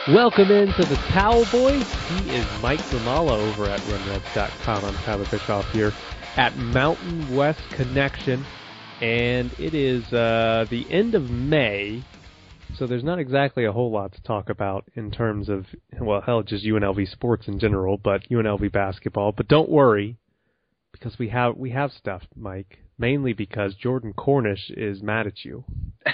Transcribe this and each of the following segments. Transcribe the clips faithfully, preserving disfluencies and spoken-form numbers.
Welcome into the Towel Boys. He is Mike Zamala over at run reds dot com. I'm Tyler Bischoff here at Mountain West Connection, and it is uh, the end of May, so there's not exactly a whole lot to talk about in terms of, well, hell, just U N L V sports in general, but U N L V basketball. But don't worry, because we have we have stuff, Mike, mainly because Jordan Cornish is mad at you.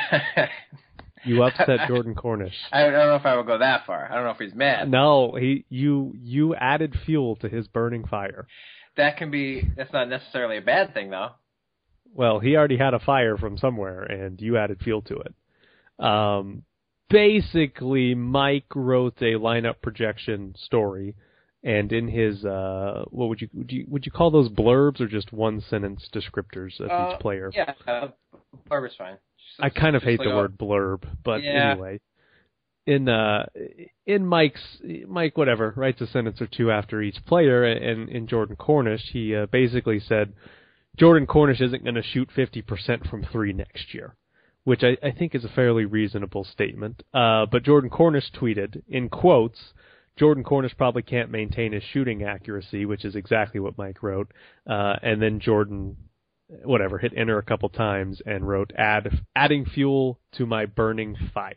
You upset Jordan Cornish. I don't know if I would go that far. I don't know if he's mad. No, he you you added fuel to his burning fire. That can be. That's not necessarily a bad thing, though. Well, he already had a fire from somewhere, and you added fuel to it. Um, basically, Mike wrote a lineup projection story, and in his uh, what would you would you would you call those blurbs or just one sentence descriptors of uh, each player? Yeah, uh, blurb is fine. I kind of hate like the a, word blurb, but yeah. anyway, in uh, in Mike's Mike whatever writes a sentence or two after each player, and in Jordan Cornish, he uh, basically said Jordan Cornish isn't going to shoot fifty percent from three next year, which I, I think is a fairly reasonable statement. Uh, but Jordan Cornish tweeted in quotes, Jordan Cornish probably can't maintain his shooting accuracy, which is exactly what Mike wrote, uh, and then Jordan. Whatever, hit enter a couple times and wrote, add adding fuel to my burning fire.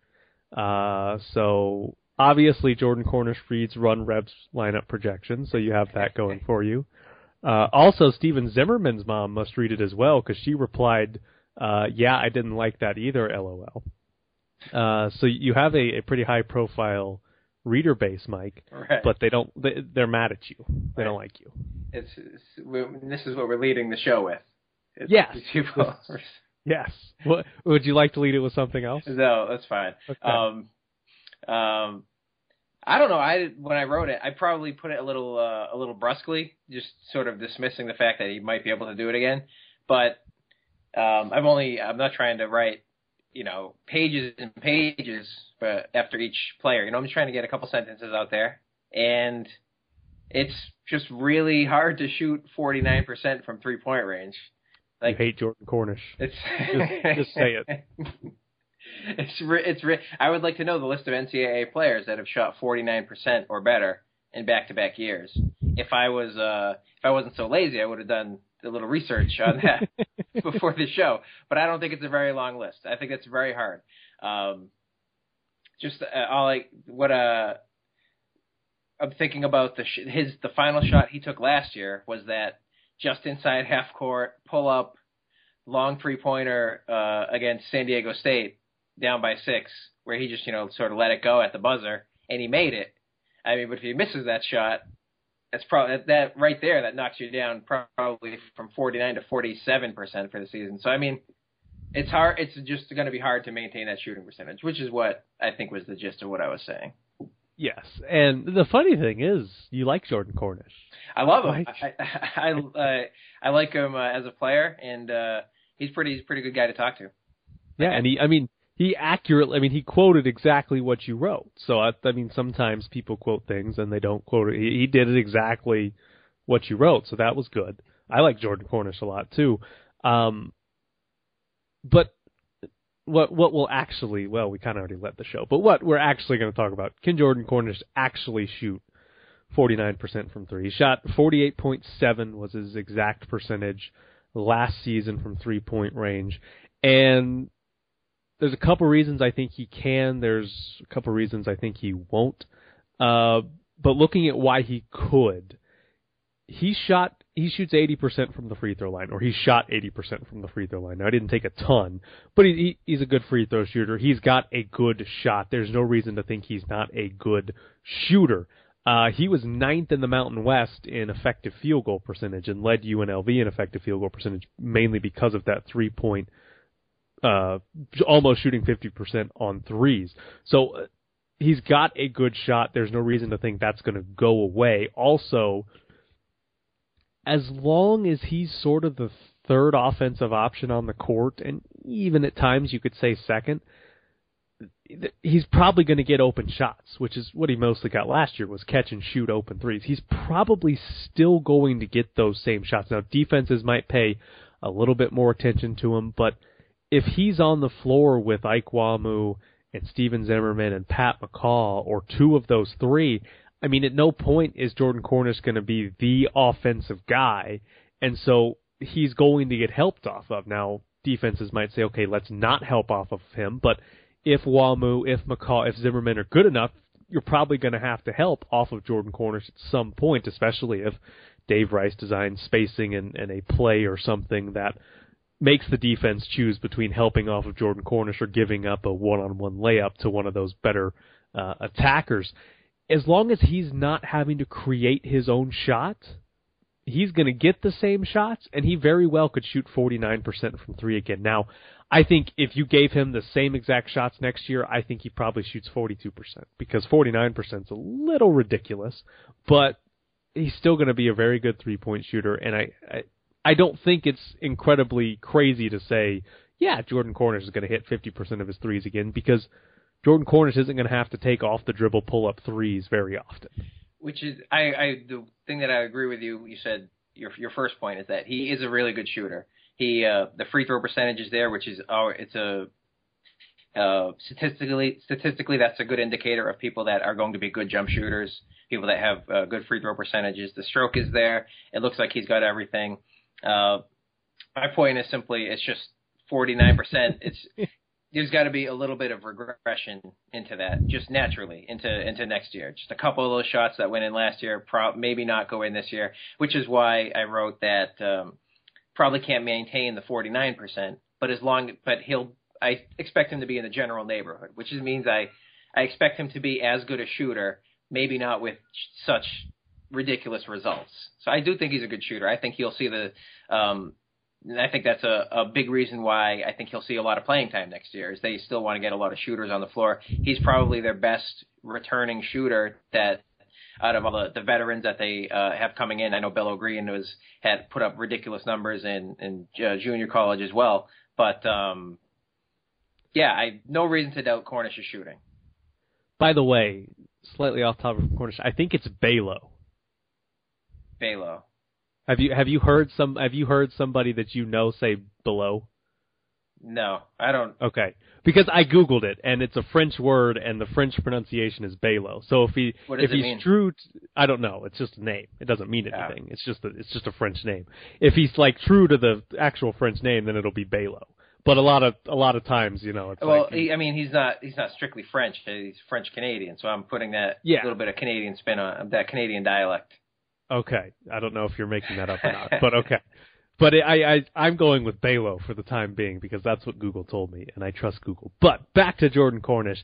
Uh, so obviously Jordan Cornish reads Run Rev's lineup projections, so you have that going for you. Uh, also, Steven Zimmerman's mom must read it as well, because she replied, uh, yeah, I didn't like that either, LOL. Uh, so you have a, a pretty high profile reader base, Mike, right. But they don't. They, they're mad at you. They right. don't like you. It's, it's this is what we're leading the show with. It's, yes. People. Yes. What, would you like to lead it with something else? No, that's fine. Okay. Um, um, I don't know. I when I wrote it, I probably put it a little uh, a little brusquely, just sort of dismissing the fact that he might be able to do it again. But um, I've only I'm not trying to write, you know, pages and pages, but after each player, you know, I'm just trying to get a couple sentences out there, and it's just really hard to shoot forty-nine percent from three point range. Like, you hate Jordan Cornish. It's just, just say it. It's re- it's re- I would like to know the list of N C double A players that have shot forty-nine percent or better in back-to-back years. If I was uh, if I wasn't so lazy, I would have done a little research on that before the show. But I don't think it's a very long list. I think it's very hard. Um, just uh, all like what uh, I'm thinking about the sh- his the final shot he took last year was that just inside half court pull up long three pointer uh, against San Diego State down by six, where he just you know sort of let it go at the buzzer and he made it. I mean, but if he misses that shot, that's probably that right there that knocks you down probably from forty-nine to forty-seven percent for the season. So I mean, it's hard. It's just going to be hard to maintain that shooting percentage, which is what I think was the gist of what I was saying. Yes, and the funny thing is, you like Jordan Cornish. I love him. Right? I I, I, I like him uh, as a player, and uh, he's pretty he's a pretty good guy to talk to. Yeah, and he I mean he accurately I mean he quoted exactly what you wrote. So I, I mean sometimes people quote things and they don't quote it. He, he did it exactly what you wrote, so that was good. I like Jordan Cornish a lot too. Um, but What what will actually, well, we kind of already let the show, but what we're actually going to talk about, can Jordan Cornish actually shoot forty-nine percent from three? He shot forty-eight point seven was his exact percentage last season from three-point range. And there's a couple reasons I think he can. There's a couple reasons I think he won't. Uh, but looking at why he could, he shot he shoots eighty percent from the free throw line, or he shot eighty percent from the free throw line. Now, I didn't take a ton, but he, he he's a good free throw shooter. He's got a good shot. There's no reason to think he's not a good shooter. Uh, he was ninth in the Mountain West in effective field goal percentage and led U N L V in effective field goal percentage, mainly because of that three-point, uh, almost shooting fifty percent on threes. So uh, he's got a good shot. There's no reason to think that's going to go away. Also, as long as he's sort of the third offensive option on the court, and even at times you could say second, he's probably going to get open shots, which is what he mostly got last year, was catch and shoot open threes. He's probably still going to get those same shots. Now, defenses might pay a little bit more attention to him, but if he's on the floor with Ike Wamu and Steven Zimmerman and Pat McCaw, or two of those three, I mean, at no point is Jordan Cornish going to be the offensive guy, and so he's going to get helped off of. Now, defenses might say, okay, let's not help off of him, but if Wamu, if McCaw, if Zimmerman are good enough, you're probably going to have to help off of Jordan Cornish at some point, especially if Dave Rice designs spacing and, and a play or something that makes the defense choose between helping off of Jordan Cornish or giving up a one-on-one layup to one of those better uh, attackers. As long as he's not having to create his own shot, he's going to get the same shots, and he very well could shoot forty-nine percent from three again. Now, I think if you gave him the same exact shots next year, I think he probably shoots forty-two percent, because forty-nine percent is a little ridiculous, but he's still going to be a very good three-point shooter, and I, I I don't think it's incredibly crazy to say, yeah, Jordan Cornish is going to hit fifty percent of his threes again, because Jordan Cornish isn't going to have to take off the dribble pull-up threes very often. Which is, I, I the thing that I agree with you, you said, your your first point is that he is a really good shooter. He uh, the free throw percentage is there, which is, oh, it's a, uh, statistically, statistically that's a good indicator of people that are going to be good jump shooters, people that have uh, good free throw percentages. The stroke is there. It looks like he's got everything. Uh, my point is simply, it's just forty-nine percent. It's there's got to be a little bit of regression into that, just naturally into into next year. Just a couple of those shots that went in last year, pro- maybe not go in this year, which is why I wrote that um, probably can't maintain the forty-nine percent. But as long, but he'll, I expect him to be in the general neighborhood, which means I I expect him to be as good a shooter, maybe not with such ridiculous results. So I do think he's a good shooter. I think he'll see the, um, and I think that's a, a big reason why I think he'll see a lot of playing time next year, is they still want to get a lot of shooters on the floor. He's probably their best returning shooter that out of all the, the veterans that they uh, have coming in. I know Bello Green was had put up ridiculous numbers in, in uh, junior college as well. But, um, yeah, I no reason to doubt Cornish's shooting. By the way, slightly off topic of Cornish, I think it's Balo. Balo. Have you have you heard some have you heard somebody that you know say below? No, I don't. Okay, because I googled it and it's a French word and the French pronunciation is Balo. So if he what does if it he's mean? true, to, I don't know. It's just a name. It doesn't mean Yeah. anything. It's just a, it's just a French name. If he's like true to the actual French name, then it'll be Balo. But a lot of a lot of times, you know, it's well, like he, I mean, he's not he's not strictly French. He's French Canadian, so I'm putting that Yeah. little bit of Canadian spin on that Canadian dialect. okay. I don't know if you're making that up or not, but okay. But I, I, I'm going with Balo for the time being because that's what Google told me, and I trust Google. But back to Jordan Cornish.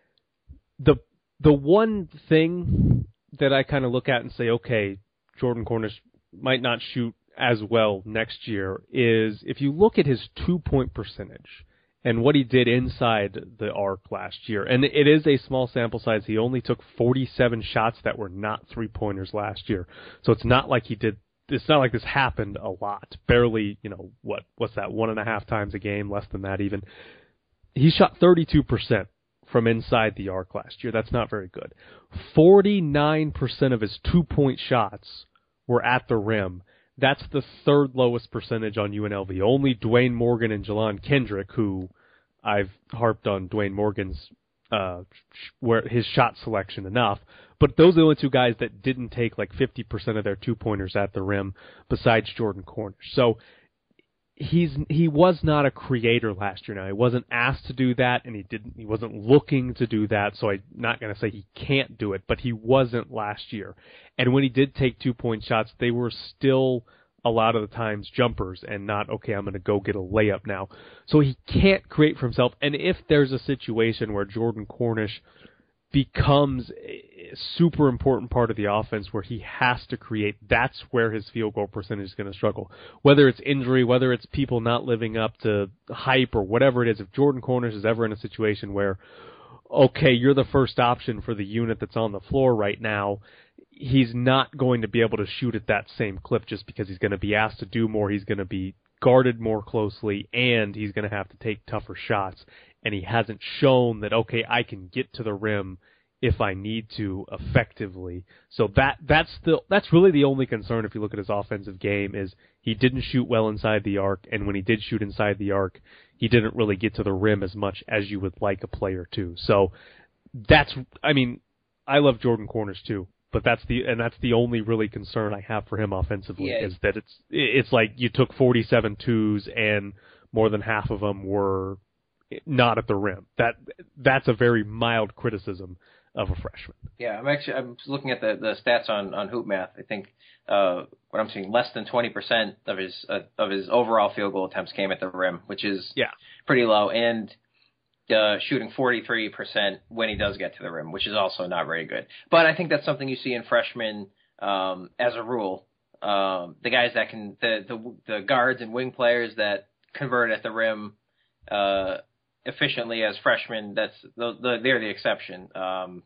The the one thing that I kind of look at and say, okay, Jordan Cornish might not shoot as well next year is if you look at his two-point percentage and what he did inside the arc last year. And it is a small sample size. He only took forty-seven shots that were not three-pointers last year. So it's not like he did It's not like this happened a lot. Barely, you know, what what's that, one and a half times a game, less than that even. He shot thirty-two percent from inside the arc last year. That's not very good. forty-nine percent of his two-point shots were at the rim. That's the third lowest percentage on U N L V. Only Dwayne Morgan and Jelon Kendrick, who I've harped on Dwayne Morgan's uh, where his shot selection enough. But those are the only two guys that didn't take like fifty percent of their two-pointers at the rim besides Jordan Cornish. So he's he was not a creator last year. Now, he wasn't asked to do that, and he didn't. He wasn't looking to do that, so I'm not going to say he can't do it, but he wasn't last year. And when he did take two-point shots, they were still a lot of the times jumpers and not, okay, I'm going to go get a layup now. So he can't create for himself. And if there's a situation where Jordan Cornish becomes a super important part of the offense where he has to create, that's where his field goal percentage is going to struggle. Whether it's injury, whether it's people not living up to hype or whatever it is, if Jordan Cornish is ever in a situation where, okay, you're the first option for the unit that's on the floor right now, he's not going to be able to shoot at that same clip just because he's going to be asked to do more, he's going to be guarded more closely, and he's going to have to take tougher shots. And he hasn't shown that, okay, I can get to the rim if I need to effectively. So that that's the that's really the only concern if you look at his offensive game is he didn't shoot well inside the arc, and when he did shoot inside the arc, he didn't really get to the rim as much as you would like a player to. So that's I mean, I love Jordan Cornish too, but that's the and that's the only really concern I have for him offensively yeah. is that it's it's like you took forty-seven twos and more than half of them were not at the rim. That that's a very mild criticism of a freshman. Yeah, I'm actually I'm looking at the, the stats on, on Hoop Math. I think uh, what I'm seeing, less than twenty percent of his uh, of his overall field goal attempts came at the rim, which is yeah. pretty low, and uh, shooting forty-three percent when he does get to the rim, which is also not very good. But I think that's something you see in freshmen um, as a rule. Um, the guys that can the, the the guards and wing players that convert at the rim uh, efficiently as freshmen, that's the, the, they're the exception. Um,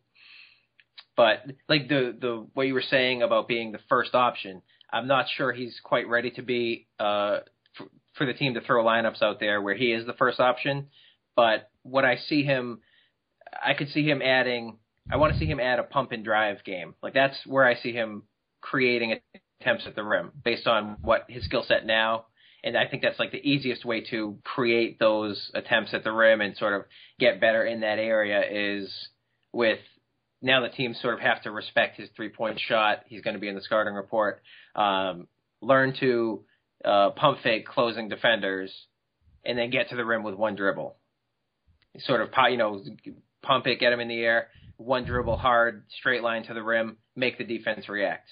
but like the, the what you were saying about being the first option, I'm not sure he's quite ready to be uh, for, for the team to throw lineups out there where he is the first option. But what I see him, I could see him adding. I want to see him add a pump and drive game. Like that's where I see him creating attempts at the rim based on what his skill set now. And I think that's like the easiest way to create those attempts at the rim and sort of get better in that area is with now the teams sort of have to respect his three-point shot. He's going to be in the scouting report. Um, learn to uh, pump fake closing defenders and then get to the rim with one dribble. Sort of, you know, pump it, get him in the air, one dribble hard, straight line to the rim, make the defense react.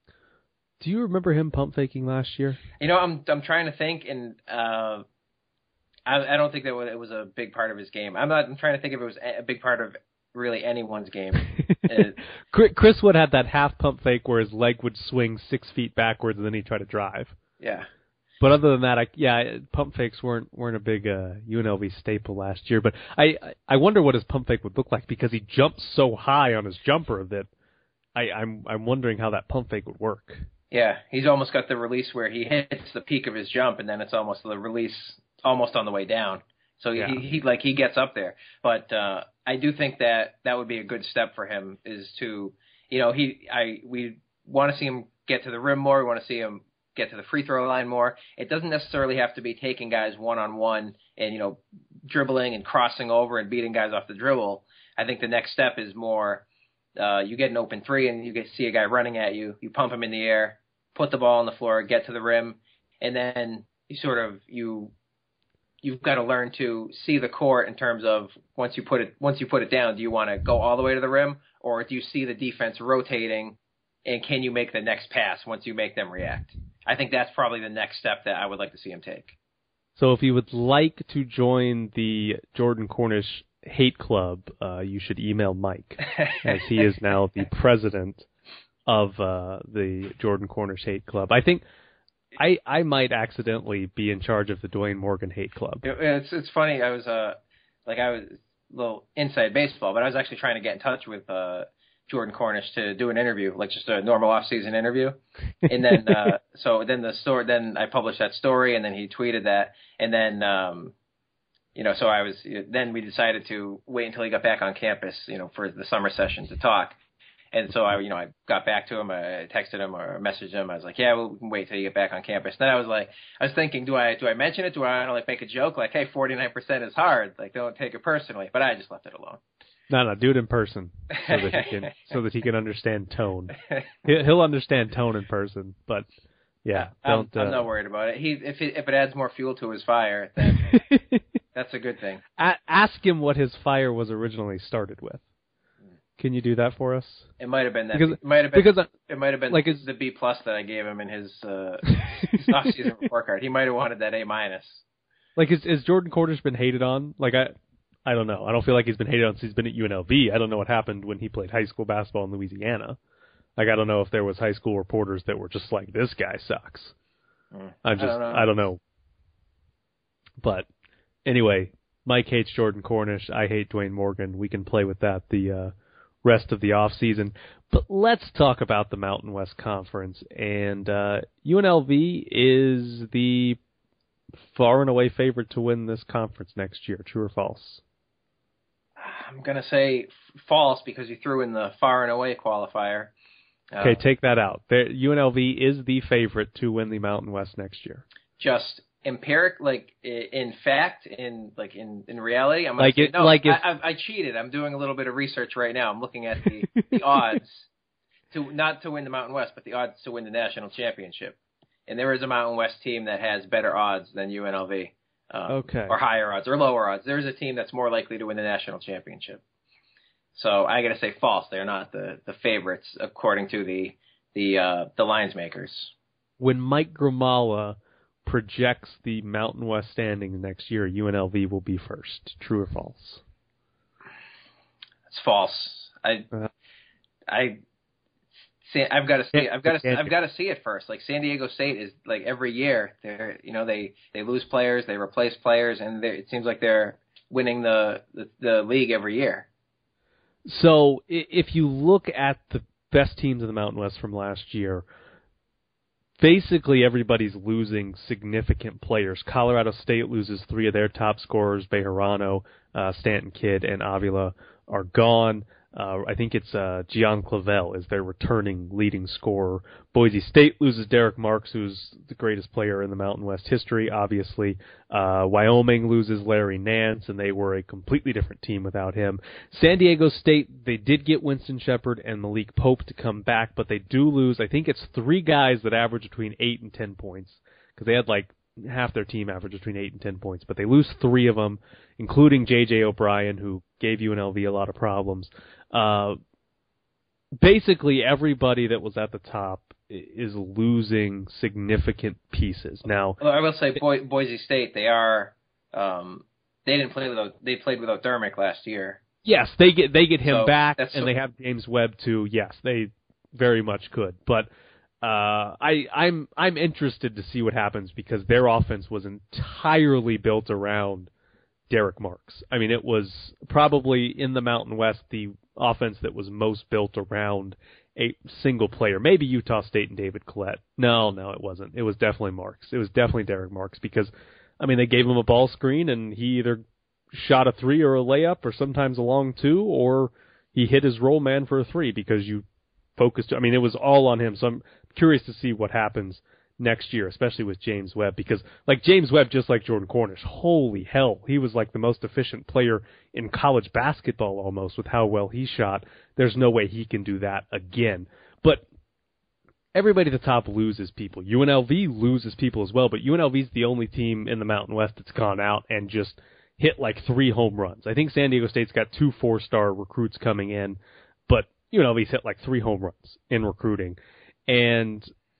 Do you remember him pump faking last year? You know, I'm I'm trying to think, and uh, I I don't think that it was a big part of his game. I'm not. I'm trying to think if it was a big part of really anyone's game. it, Chris Wood had that half pump fake where his leg would swing six feet backwards and then he'd try to drive. Yeah. But other than that, I, yeah, pump fakes weren't weren't a big uh, U N L V staple last year. But I I wonder what his pump fake would look like because he jumped so high on his jumper that I, I'm I'm wondering how that pump fake would work. Yeah, he's almost got the release where he hits the peak of his jump, and then it's almost the release almost on the way down. So yeah. he, he like he gets up there. But uh, I do think that that would be a good step for him is to, you know, he I we want to see him get to the rim more. We want to see him get to the free throw line more. It doesn't necessarily have to be taking guys one on one and you know dribbling and crossing over and beating guys off the dribble. I think the next step is more. Uh, you get an open three and you get to see a guy running at you. You pump him in the air, put the ball on the floor, get to the rim, and then you sort of you you've got to learn to see the court in terms of once you put it once you put it down, do you want to go all the way to the rim or do you see the defense rotating and can you make the next pass once you make them react? I think that's probably the next step that I would like to see him take. So if you would like to join the Jordan Cornish Hate Club, uh, you should email Mike, as he is now the president of uh, the Jordan Cornish Hate Club. I think I I might accidentally be in charge of the Dwayne Morgan Hate Club. It, it's it's funny. I was uh like I was a little inside baseball, but I was actually trying to get in touch with uh, Jordan Cornish to do an interview, like just a normal off-season interview. And then uh, so then the story, then I published that story, and then he tweeted that, and then. Um, You know, so I was. Then we decided to wait until he got back on campus, you know, for the summer session to talk. And so I, you know, I got back to him. I texted him or messaged him. I was like, "Yeah, we'll we can wait till you get back on campus." Then I was like, I was thinking, do I do I mention it? Do I want to like make a joke like, "Hey, forty-nine percent is hard. Like, don't take it personally." But I just left it alone. No, no, do it in person so that he can so that he can understand tone. He'll understand tone in person, but yeah, I'm, don't. I'm uh, not worried about it. He if it, if it adds more fuel to his fire, then. That's a good thing. A- ask him what his fire was originally started with. Can you do that for us? It might have been that. Because, it might have been. because I, it might have been like the, the B plus that I gave him in his, uh, his off-season report card. He might have wanted that A minus. Like, is, is Jordan Cornish been hated on? Like, I, I don't know. I don't feel like he's been hated on since he's been at U N L V. I don't know what happened when he played high school basketball in Louisiana. Like, I don't know if there was high school reporters that were just like, this guy sucks. Mm, I'm just, I don't know. I don't know. But anyway, Mike hates Jordan Cornish. I hate Dwayne Morgan. We can play with that the uh, rest of the off season. But let's talk about the Mountain West Conference. And uh, U N L V is the far and away favorite to win this conference next year. True or false? I'm gonna say f- false because you threw in the far and away qualifier. Uh, Okay, take that out. There, U N L V is the favorite to win the Mountain West next year. Just empiric, like in fact, in like in, in reality, I'm gonna like say it, no. like if, I, I, I cheated. I'm doing a little bit of research right now. I'm looking at the, the odds to not to win the Mountain West, but the odds to win the national championship. And there is a Mountain West team that has better odds than U N L V, um, okay, or higher odds or lower odds. There's a team that's more likely to win the national championship. So I got to say false. They're not the, the favorites according to the the uh, the lines makers. When Mike Grimala projects the Mountain West standings next year, U N L V will be first. True or false? It's false. I uh, I see. I've got to see. I've got to. I've got to see it first. Like San Diego State is like every year they're you know they they lose players, they replace players, and it seems like they're winning the, the the league every year. So if you look at the best teams in the Mountain West from last year, basically everybody's losing significant players. Colorado State loses three of their top scorers. Bejarano, uh, Stanton Kidd, and Avila are gone. Uh, I think it's uh, Gian Clavel is their returning leading scorer. Boise State loses Derek Marks, who's the greatest player in the Mountain West history, obviously. Uh, Wyoming loses Larry Nance, and they were a completely different team without him. San Diego State, they did get Winston Shepard and Malik Pope to come back, but they do lose, I think it's three guys that average between eight and ten points, because they had like half their team average between eight and ten points, but they lose three of them, including J J O'Brien, who gave U N L V a lot of problems. Uh, basically, everybody that was at the top is losing significant pieces. Now, well, I will say Bo- Boise State, they are um, they didn't play without they played without Dermick last year. Yes, they get they get him so back, and so, they have James Webb too. Yes, they very much could, but uh, I I'm I'm interested to see what happens because their offense was entirely built around Derek Marks. I mean, it was probably in the Mountain West the offense that was most built around a single player. Maybe Utah State and David Collette. No, no, it wasn't. It was definitely Marks. It was definitely Derek Marks because, I mean, they gave him a ball screen and he either shot a three or a layup or sometimes a long two, or he hit his roll man for a three because you focused. I mean, it was all on him. So I'm curious to see what happens next year, especially with James Webb, because like James Webb, just like Jordan Cornish, holy hell, he was like the most efficient player in college basketball almost with how well he shot. There's no way he can do that again. But everybody at the top loses people. U N L V loses people as well, but U N L V is the only team in the Mountain West that's gone out and just hit like three home runs. I think San Diego State's got two four-star recruits coming in, but U N L V's hit like three home runs in recruiting. And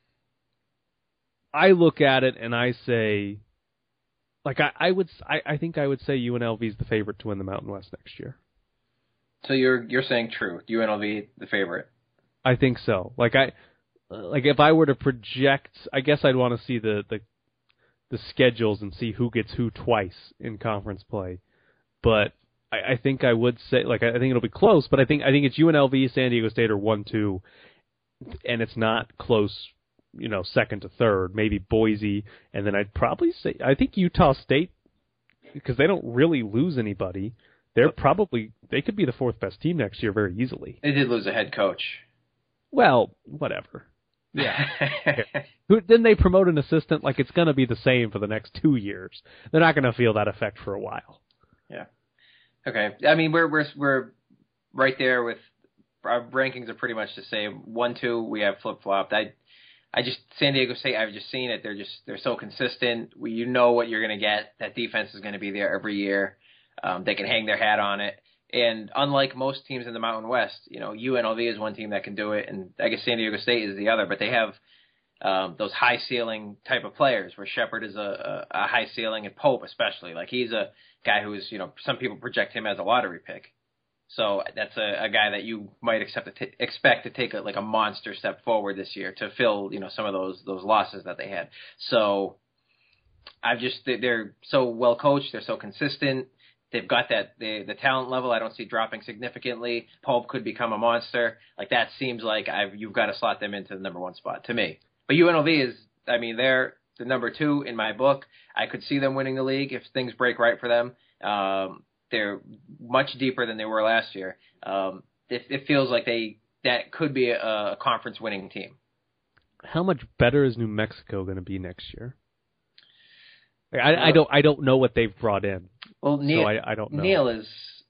I look at it and I say, like I, I would, I, I think I would say U N L V is the favorite to win the Mountain West next year. So you're you're saying true, U N L V the favorite? I think so. Like I, like if I were to project, I guess I'd want to see the, the the schedules and see who gets who twice in conference play. But I, I think I would say, like I think it'll be close. But I think I think it's U N L V, San Diego State are one two, and it's not close. You know, second to third, maybe Boise, and then I'd probably say I think Utah State, because they don't really lose anybody. They're probably they could be the fourth best team next year very easily. They did lose a head coach. Well, whatever. Yeah. Who Didn't they promote an assistant? Like it's going to be the same for the next two years. They're not going to feel that effect for a while. Yeah. Okay. I mean, we're we're we're right there with our rankings are pretty much the same. One, two, we have flip flopped. I. I just San Diego State. I've just seen it. They're just they're so consistent. We, you know what you're going to get. That defense is going to be there every year. Um, they can hang their hat on it. And unlike most teams in the Mountain West, you know, U N L V is one team that can do it, and I guess San Diego State is the other. But they have um, those high ceiling type of players, where Shepard is a, a, a high ceiling, and Pope especially. Like he's a guy who's you know some people project him as a lottery pick. So that's a, a guy that you might accept to t- expect to take a, like a monster step forward this year to fill, you know, some of those those losses that they had. So I've just they're so well coached, they're so consistent. They've got that the the talent level. I don't see dropping significantly. Pope could become a monster. Like that seems like I've you've got to slot them into the number one spot to me. But U N L V is, I mean, they're the number two in my book. I could see them winning the league if things break right for them. Um, they're much deeper than they were last year. Um, it, it feels like they that could be a, a conference winning team. How much better is New Mexico going to be next year? I, I don't I don't know what they've brought in. Well, Neil, so I, I don't know. Neil is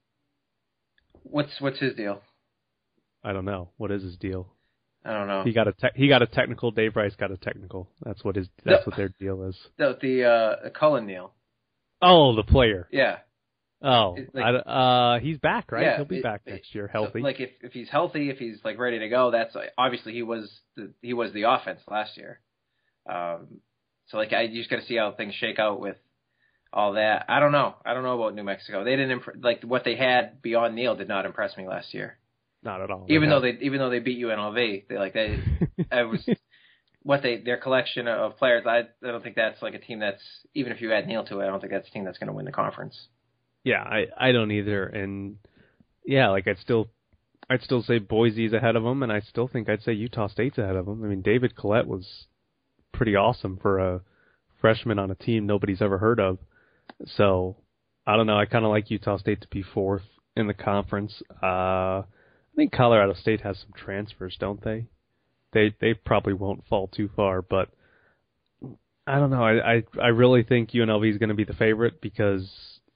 what's what's his deal? I don't know. What is his deal? I don't know. He got a te- he got a technical. Dave Rice got a technical. That's what his that's the, what their deal is. The the uh, Cullen Neil. Oh, the player. Yeah. Oh, like, I, uh, he's back, right? Yeah, He'll be it, back it, next year, healthy. So, like if if he's healthy, if he's like ready to go, that's obviously he was the, he was the offense last year. Um, so like I you just got to see how things shake out with all that. I don't know. I don't know about New Mexico. They didn't imp- like what they had beyond Neil did not impress me last year. Not at all. Even though they even though they beat U N L V, they like they I was what they their collection of players. I I don't think that's like a team that's even if you add Neil to it, I don't think that's a team that's going to win the conference. Yeah, I, I don't either, and yeah, like I'd still I'd still say Boise's ahead of them, and I still think I'd say Utah State's ahead of them. I mean, David Collette was pretty awesome for a freshman on a team nobody's ever heard of. So I don't know. I kind of like Utah State to be fourth in the conference. Uh, I think Colorado State has some transfers, don't they? They they probably won't fall too far, but I don't know. I I, I really think U N L V is going to be the favorite because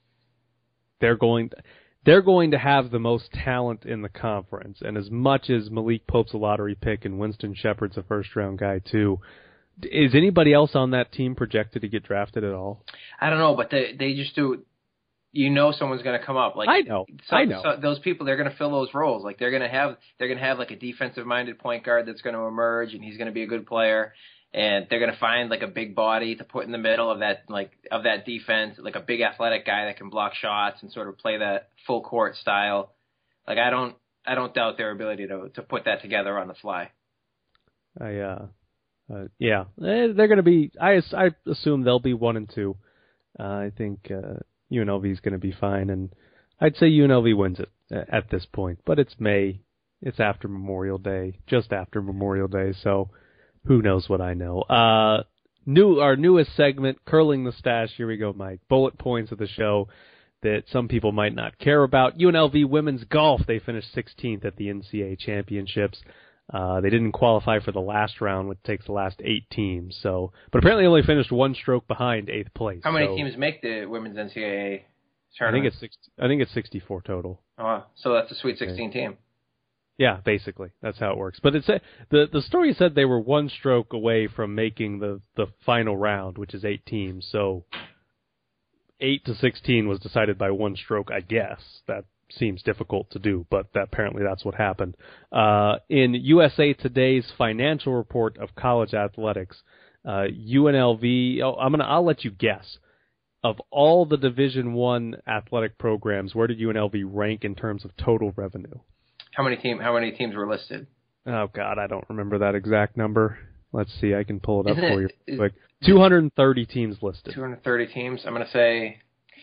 they're going to, they're going to have the most talent in the conference, and as much as Malik Pope's a lottery pick and Winston Shepard's a first round guy too, is anybody else on that team projected to get drafted at all? I don't know, but they they just do. You know, someone's going to come up. Like I know, some, I know. So those people, they're going to fill those roles. Like they're going to have they're going to have like a defensive minded point guard that's going to emerge, and he's going to be a good player. And they're going to find like a big body to put in the middle of that like of that defense, like a big athletic guy that can block shots and sort of play that full court style. Like I don't I don't doubt their ability to to put that together on the fly. I uh, uh yeah, they're going to be. I I assume they'll be one and two. Uh, I think uh, U N L V is going to be fine, and I'd say U N L V wins it at this point. But it's May, it's after Memorial Day, just after Memorial Day, so. Who knows what I know? Uh, new our newest segment, Curling the Stash. Here we go, Mike. Bullet points of the show that some people might not care about. U N L V women's golf. They finished sixteenth at the N C A A championships. Uh, they didn't qualify for the last round, which takes the last eight teams. So, but apparently only finished one stroke behind eighth place. How many so, teams make the women's N C A A tournament? I think it's sixty, I think it's sixty-four total. Oh, so that's a Sweet sixteen okay. team. Yeah, basically that's how it works. But it's a, the the story said they were one stroke away from making the, the final round, which is eight teams. So eight to sixteen was decided by one stroke. I guess that seems difficult to do, but that, apparently that's what happened. Uh, in U S A Today's financial report of college athletics, uh, U N L V. Oh, I'm gonna I'll let you guess. Of all the Division One athletic programs, where did U N L V rank in terms of total revenue? How many team? How many teams were listed? Oh God, I don't remember that exact number. Let's see, I can pull it up Isn't for it, you quick. two hundred thirty teams listed. two hundred thirty teams. I'm going to say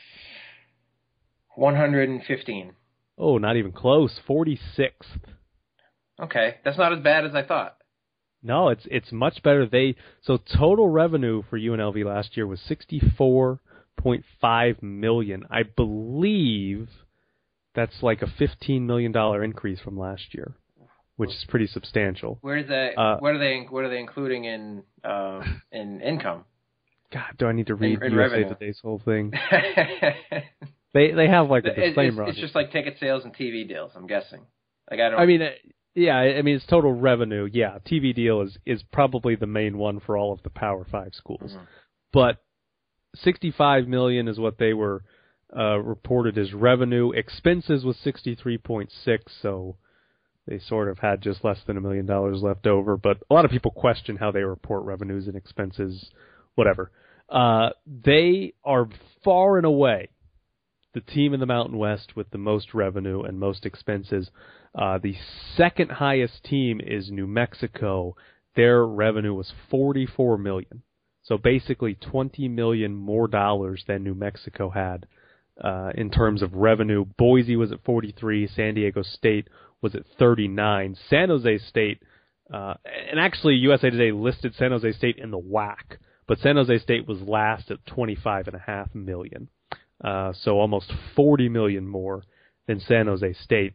one hundred fifteen. Oh, not even close. forty-sixth. Okay, that's not as bad as I thought. No, it's it's much better. They so total revenue for U N L V last year was sixty-four point five million dollars. I believe. That's like a fifteen million dollars increase from last year, which is pretty substantial. Where is that? Uh, what are they? What are they including in uh, in income? God, do I need to read in, in U S A revenue. Today's whole thing? they they have like a disclaimer. It's, it's, it's just like ticket sales and T V deals. I'm guessing. Like I don't. I mean, yeah. I mean, it's total revenue. Yeah, T V deal is is probably the main one for all of the Power Five schools, mm-hmm. but sixty-five million is what they were. Uh, reported as revenue. Expenses was sixty-three point six, so they sort of had just less than a million dollars left over. But a lot of people question how they report revenues and expenses, whatever. Uh, they are far and away the team in the Mountain West with the most revenue and most expenses. Uh, the second highest team is New Mexico. Their revenue was forty-four million dollars. So basically twenty million dollars more dollars than New Mexico had. Uh, in terms of revenue, Boise was at forty-three, San Diego State was at thirty-nine, San Jose State, uh, and actually U S A Today listed San Jose State in the W A C, but San Jose State was last at twenty-five and a half million. uh, so almost forty million dollars more than San Jose State.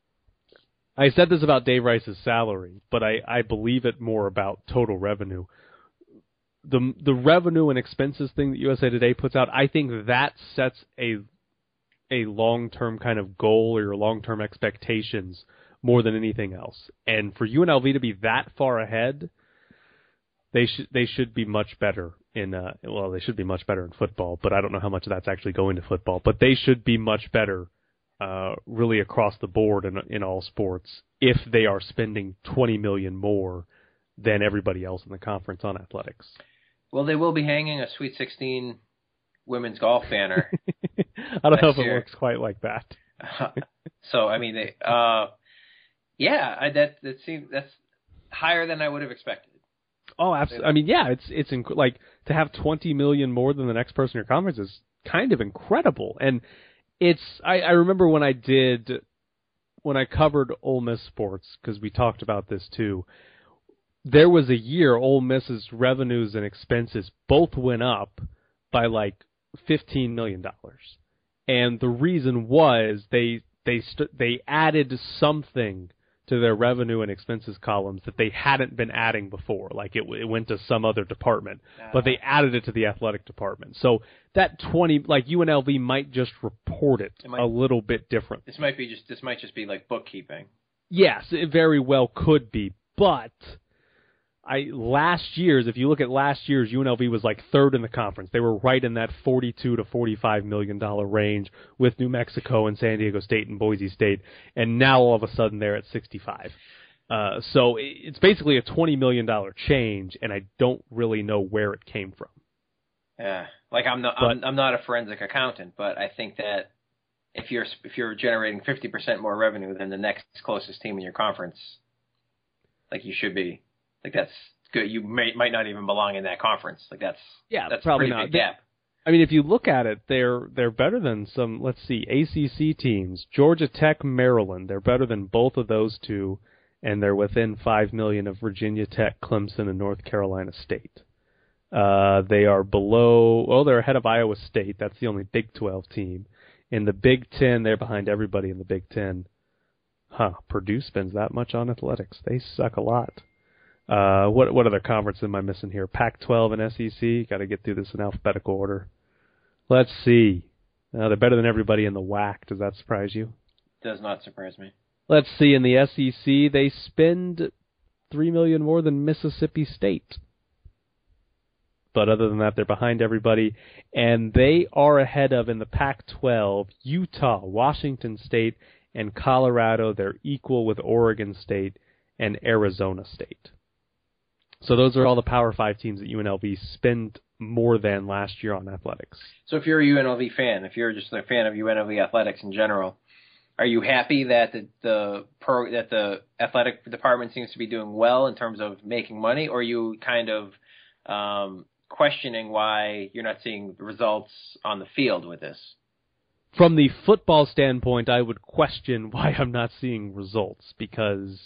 I said this about Dave Rice's salary, but I, I believe it more about total revenue. The the revenue and expenses thing that U S A Today puts out, I think that sets a a long-term kind of goal or your long-term expectations more than anything else. And for U N L V to be that far ahead, they should they should be much better in uh, well, they should be much better in football, but I don't know how much of that's actually going to football. But they should be much better, uh, really across the board in in all sports if they are spending twenty million dollars more than everybody else in the conference on athletics. Well, they will be hanging a Sweet sixteen women's golf banner. I don't know if year. it works quite like that. uh, so I mean, they, uh, yeah, I, that that seems that's higher than I would have expected. Oh, absolutely. I mean, yeah, it's it's inc- like to have twenty million more than the next person in your conference is kind of incredible. And it's I, I remember when I did when I covered Ole Miss sports, because we talked about this too. There was a year Ole Miss's revenues and expenses both went up by like fifteen million dollars, and the reason was they they st- they added something to their revenue and expenses columns that they hadn't been adding before. Like it, it went to some other department, uh-huh. but they added it to the athletic department. So that twenty, like U N L V might just report it, it might, a little bit different. This might be just this might just be like bookkeeping. Yes, it very well could be, but I last year's, if you look at last year's, U N L V was like third in the conference. They were right in that forty-two to forty-five million dollar range with New Mexico and San Diego State and Boise State, and now all of a sudden they're at sixty-five. Uh, so it's basically a twenty million dollar change, and I don't really know where it came from. Yeah, like I'm not, but, I'm, I'm not a forensic accountant, but I think that if you're if you're generating fifty percent more revenue than the next closest team in your conference, like you should be. Like that's good. You may, might not even belong in that conference. Like that's yeah, that's probably a pretty not. big gap. I mean, if you look at it, they're they're better than some. Let's see, A C C teams: Georgia Tech, Maryland. They're better than both of those two, and they're within five million of Virginia Tech, Clemson, and North Carolina State. Uh, they are below. Well, they're ahead of Iowa State. That's the only Big twelve team. In the Big Ten, they're behind everybody in the Big Ten. Huh? Purdue spends that much on athletics. They suck a lot. Uh, what what other conference am I missing here? Pac twelve and S E C. Got to get through this in alphabetical order. Let's see. Uh, they're better than everybody in the W A C. Does that surprise you? Does not surprise me. Let's see. In the S E C, they spend three million more than Mississippi State. But other than that, they're behind everybody, and they are ahead of in the Pac twelve Utah, Washington State, and Colorado. They're equal with Oregon State and Arizona State. So those are all the Power Five teams that U N L V spend more than last year on athletics. So if you're a U N L V fan, if you're just a fan of U N L V athletics in general, are you happy that the the pro, that the athletic department seems to be doing well in terms of making money, or are you kind of um, questioning why you're not seeing results on the field with this? From the football standpoint, I would question why I'm not seeing results, because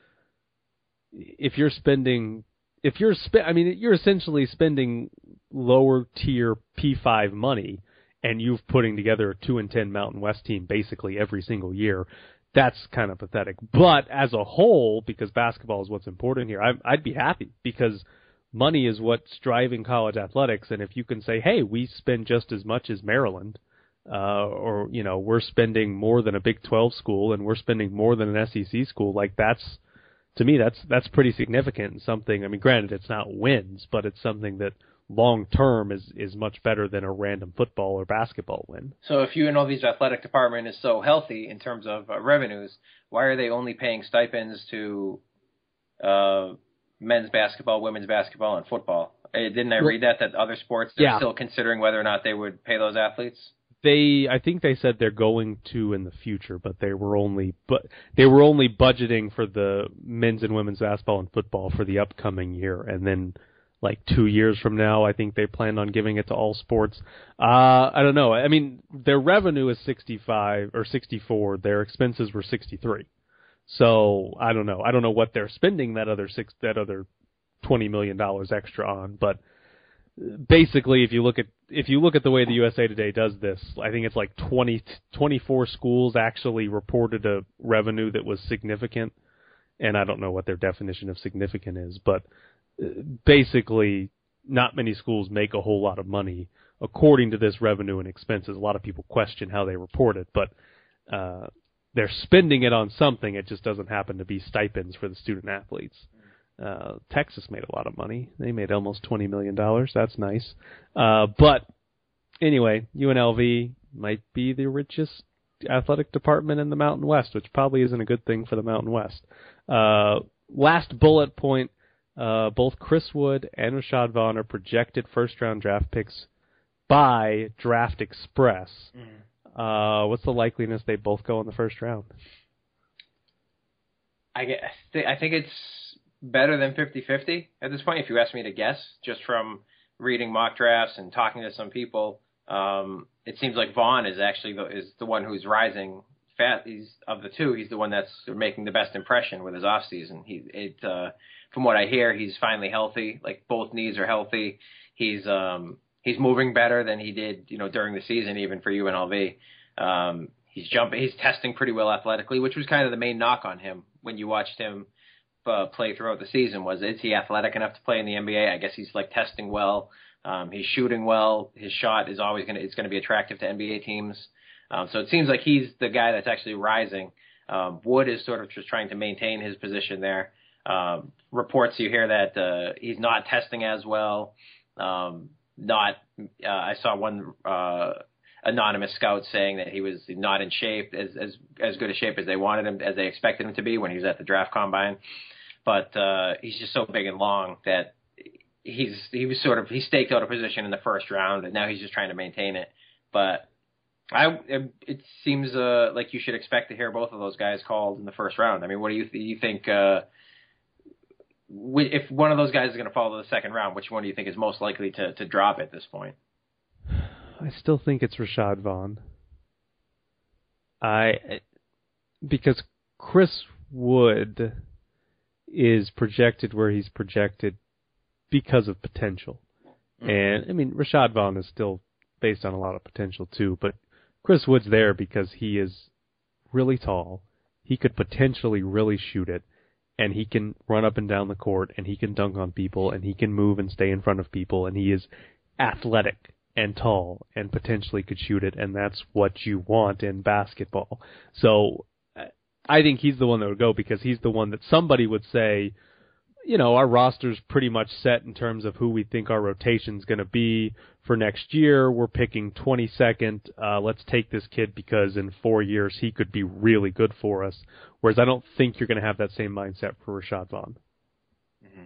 if you're spending If you're spe- I mean, you're essentially spending lower tier P five money, and you've putting together a two and ten Mountain West team basically every single year. That's kind of pathetic. But as a whole, because basketball is what's important here, I, I'd be happy, because money is what's driving college athletics. And if you can say, hey, we spend just as much as Maryland, uh, or you know, we're spending more than a Big twelve school, and we're spending more than an S E C school, like that's. To me, that's that's pretty significant and something. I mean, granted, it's not wins, but it's something that long term is, is much better than a random football or basketball win. So, if U N L V's athletic department is so healthy in terms of uh, revenues, why are they only paying stipends to uh, men's basketball, women's basketball, and football? Uh, didn't I read that that other sports they're yeah. still considering whether or not they would pay those athletes? They, I think they said they're going to in the future, but they were only, but they were only budgeting for the men's and women's basketball and football for the upcoming year, and then like two years from now, I think they plan on giving it to all sports. Uh, I don't know. I mean, their revenue is sixty-five or sixty-four. Their expenses were sixty-three. So I don't know. I don't know what they're spending that other six, that other twenty million dollars extra on, but. Basically, if you look at if you look at the way the U S A Today does this, I think it's like twenty, twenty-four schools actually reported a revenue that was significant, and I don't know what their definition of significant is, but basically not many schools make a whole lot of money according to this revenue and expenses. A lot of people question how they report it, but uh, they're spending it on something. It just doesn't happen to be stipends for the student athletes. Uh, Texas made a lot of money. They made almost twenty million dollars. That's nice. Uh, but anyway, U N L V might be the richest athletic department in the Mountain West, which probably isn't a good thing for the Mountain West. Uh, last bullet point, uh, both Chris Wood and Rashad Vaughn are projected first-round draft picks by Draft Express. Mm. Uh, what's the likeliness they both go in the first round? I, guess, I think it's better than fifty-fifty at this point, if you ask me to guess, just from reading mock drafts and talking to some people. Um, it seems like Vaughn is actually the, is the one who's rising fast. He's of the two, he's the one that's making the best impression with his offseason. He, it, uh, from what I hear, he's finally healthy. Like, both knees are healthy. He's, um, he's moving better than he did, you know, during the season, even for U N L V. Um, he's jumping, he's testing pretty well athletically, which was kind of the main knock on him when you watched him Uh, play throughout the season. Was, is he athletic enough to play in the N B A? I guess he's like testing well. Um, he's shooting well. His shot is always going to, it's going to be attractive to N B A teams. Um, so it seems like he's the guy that's actually rising. Um, Wood is sort of just trying to maintain his position there. Um, reports you hear that uh, he's not testing as well. Um, not, uh, I saw one uh, anonymous scout saying that he was not in shape, as as as good a shape as they wanted him, as they expected him to be when he was at the draft combine. But uh, he's just so big and long that he's he was sort of he staked out a position in the first round, and now he's just trying to maintain it. But I it, it seems uh, like you should expect to hear both of those guys called in the first round. I mean, what do you th- you think? Uh, if one of those guys is going to fall to the second round, which one do you think is most likely to to drop at this point? I still think it's Rashad Vaughn. I because Chris Wood is projected where he's projected because of potential. Mm-hmm. And, I mean, Rashad Vaughn is still based on a lot of potential too, but Chris Wood's there because he is really tall. He could potentially really shoot it, and he can run up and down the court, and he can dunk on people, and he can move and stay in front of people, and he is athletic and tall and potentially could shoot it, and that's what you want in basketball. So I think he's the one that would go because he's the one that somebody would say, you know, our roster's pretty much set in terms of who we think our rotation's going to be for next year. We're picking twenty-second. Uh, let's take this kid because in four years he could be really good for us. Whereas I don't think you're going to have that same mindset for Rashad Vaughn. Mm-hmm.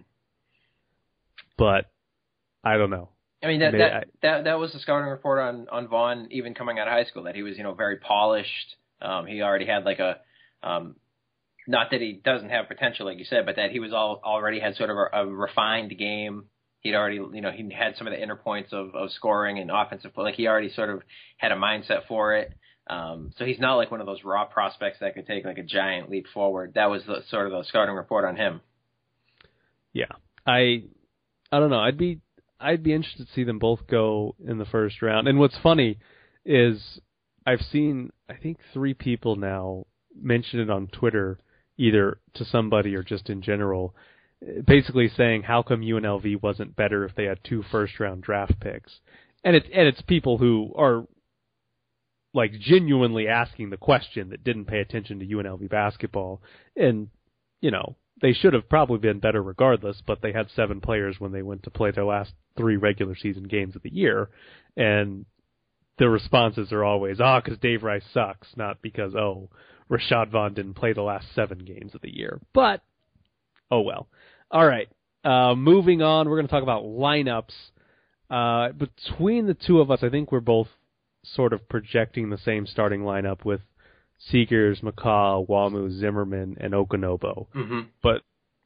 But I don't know. I mean, that, Maybe that, I, that that was the scouting report on, on Vaughn even coming out of high school, that he was, you know, very polished. Um, he already had like a, um, not that he doesn't have potential, like you said, but that he was all already had sort of a, a refined game. He'd already, you know, he had some of the inner points of, of scoring and offensive play. Like, he already sort of had a mindset for it. Um, so he's not like one of those raw prospects that could take like a giant leap forward. That was the sort of the scouting report on him. Yeah. I, I don't know. I'd be, I'd be interested to see them both go in the first round. And what's funny is I've seen, I think, three people now mention it on Twitter, either to somebody or just in general, basically saying, how come U N L V wasn't better if they had two first-round draft picks? And it's, and it's people who are like genuinely asking the question that didn't pay attention to U N L V basketball. And, you know, they should have probably been better regardless, but they had seven players when they went to play their last three regular season games of the year. And the responses are always, oh, because Dave Rice sucks, not because, oh, Rashad Vaughn didn't play the last seven games of the year. But, oh well. All right. Uh, moving on, we're going to talk about lineups. Uh, between the two of us, I think we're both sort of projecting the same starting lineup with Seegers, McCaw, Wamu, Zimmerman, and Okunobo. Mm-hmm. But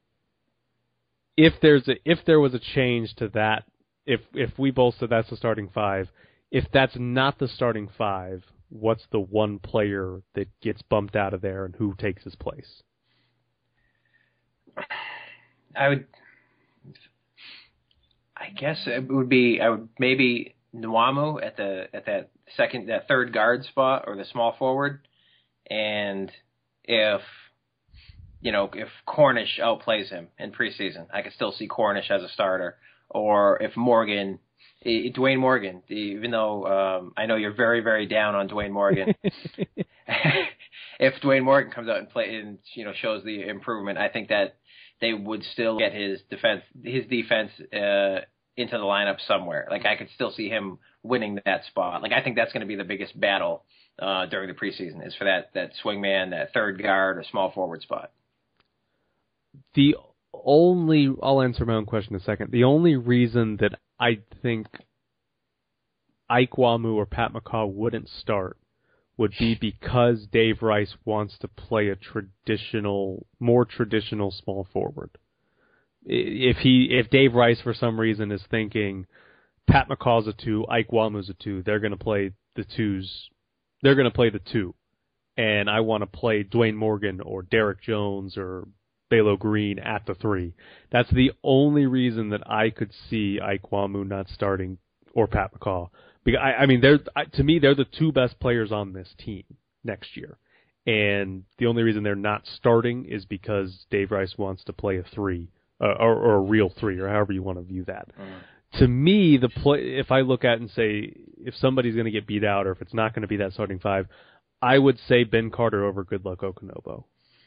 if there's a, if there was a change to that, if if we both said that's the starting five, if that's not the starting five, what's the one player that gets bumped out of there and who takes his place? I would, I guess it would be, I would maybe Nwamu at the at that second that third guard spot or the small forward, and if you know if Cornish outplays him in preseason, I could still see Cornish as a starter. Or if Morgan, Dwayne Morgan, even though um, I know you're very very down on Dwayne Morgan, if Dwayne Morgan comes out and play and you know shows the improvement, I think that they would still get his defense his defense. Uh, into the lineup somewhere. Like I could still see him winning that spot. Like I think that's going to be the biggest battle uh, during the preseason is for that, that swingman, that third guard or small forward spot. The only, I'll answer my own question in a second. The only reason that I think Ike Wamu or Pat McCaw wouldn't start would be because Dave Rice wants to play a traditional, more traditional small forward. If he, if Dave Rice for some reason is thinking Pat McCaw's a two, Ike Wamu's a two, they're going to play the twos. They're going to play the two, and I want to play Dwayne Morgan or Derek Jones or Balo Green at the three. That's the only reason that I could see Ike Wamu not starting or Pat McCaw. Because I, I mean, they're to me they're the two best players on this team next year, and the only reason they're not starting is because Dave Rice wants to play a three. Uh, or, or a real three, or however you want to view that. Mm. To me, the play, if I look at and say if somebody's going to get beat out, or if it's not going to be that starting five, I would say Ben Carter over Goodluck Okonobo.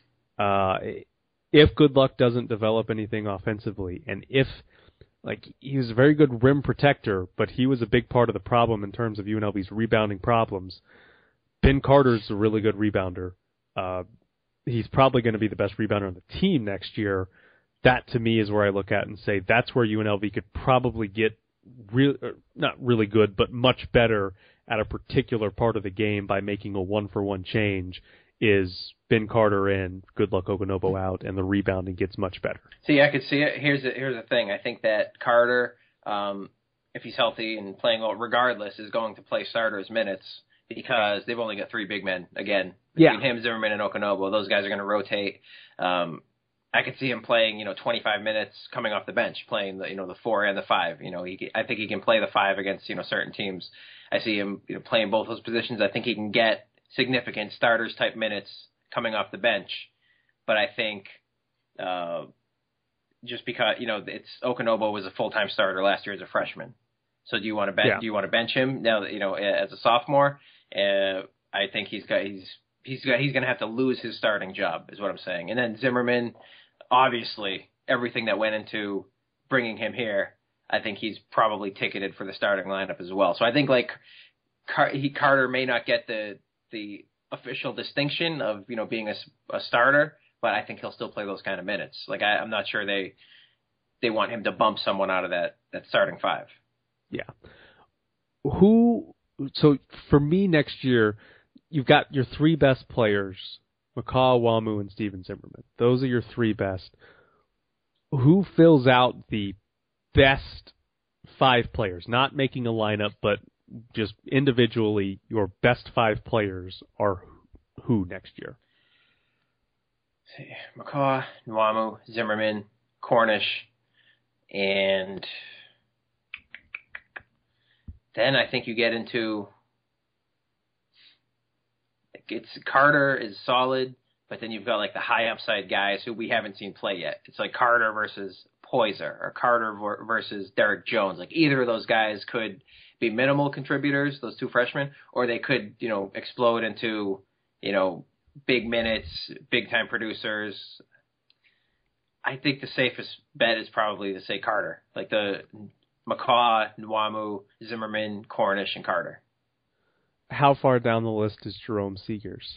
Uh, if Goodluck doesn't develop anything offensively, and if like he was a very good rim protector, but he was a big part of the problem in terms of U N L V's rebounding problems. Ben Carter's a really good rebounder. Uh, he's probably going to be the best rebounder on the team next year. That, to me, is where I look at and say that's where U N L V could probably get real, not really good, but much better at a particular part of the game by making a one-for-one change is Ben Carter in, Goodluck Okonobo out, and the rebounding gets much better. See, I could see it. Here's the, here's the thing. I think that Carter, um, if he's healthy and playing well, regardless, is going to play starters minutes because they've only got three big men, again, between yeah. him, Zimmerman, and Okonobo. Those guys are going to rotate. Um I could see him playing, you know, twenty-five minutes coming off the bench, playing the, you know, the four and the five. You know, he, I think he can play the five against, you know, certain teams. I see him, you know, playing both those positions. I think he can get significant starters type minutes coming off the bench. But I think, uh, just because, you know, it's Okonobo was a full-time starter last year as a freshman. So do you want to bench, yeah. do you want to bench him now that, you know, as a sophomore? Uh, I think he's got, he's, he's got, he's going to have to lose his starting job is what I'm saying. And then Zimmerman, obviously, everything that went into bringing him here, I think he's probably ticketed for the starting lineup as well. So I think like Car- he, Carter may not get the the official distinction of you know being a, a starter, but I think he'll still play those kind of minutes. Like I, I'm not sure they they want him to bump someone out of that that starting five. Yeah. Who? So for me next year, you've got your three best players. McCaw, Wamu, and Steven Zimmerman. Those are your three best. Who fills out the best five players? Not making a lineup, but just individually, your best five players are who next year? McCaw, Wamu, Zimmerman, Cornish, and then I think you get into... It's Carter is solid, but then you've got like the high upside guys who we haven't seen play yet. It's like Carter versus Poyser or Carter versus Derek Jones. Like either of those guys could be minimal contributors, those two freshmen, or they could, you know, explode into, you know, big minutes, big time producers. I think the safest bet is probably to say Carter, like the McCaw, Nwamu, Zimmerman, Cornish, and Carter. How far down the list is Jerome Seegers?